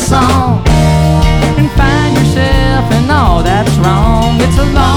song and find yourself in all that's wrong. It's a long